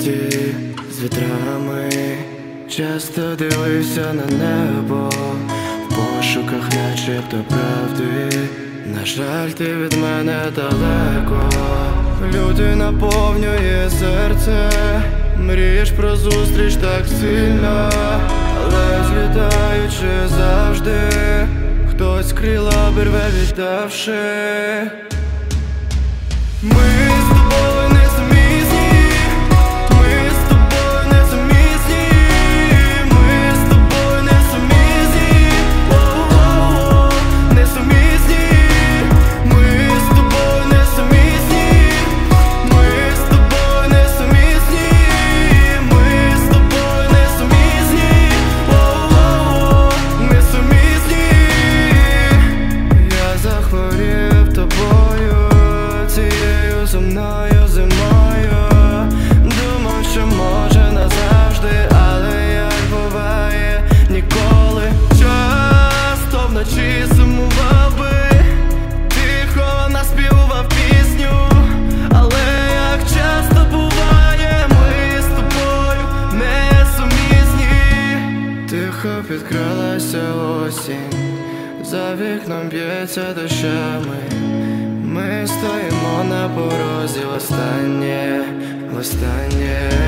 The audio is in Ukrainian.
літі з вітрами, часто дивився на небо в пошуках начебто правди. На жаль, ти від мене далеко. Люди наповнює серце, мрієш про зустріч так сильно, але злітаючи завжди, хтось крила обірве, віддавши. Ми з тобою несумісні, ми з тобою несумісні, ми з тобою несумісні, о-о-о, несумісні, ми з тобою несумісні, ми з тобою несумісні, ми з тобою несумісні, о-о-о, несумісні. Я захворів тобою, цією сумною зимою. Думав, що може назавжди, але як буває ніколи. Часто вночі сумував би, тихо наспівував пісню, але як часто буває, ми з тобою несумісні. Тихо підкралася осінь, за вікном б'ється дощами. Ми стоїмо на порозі востаннє.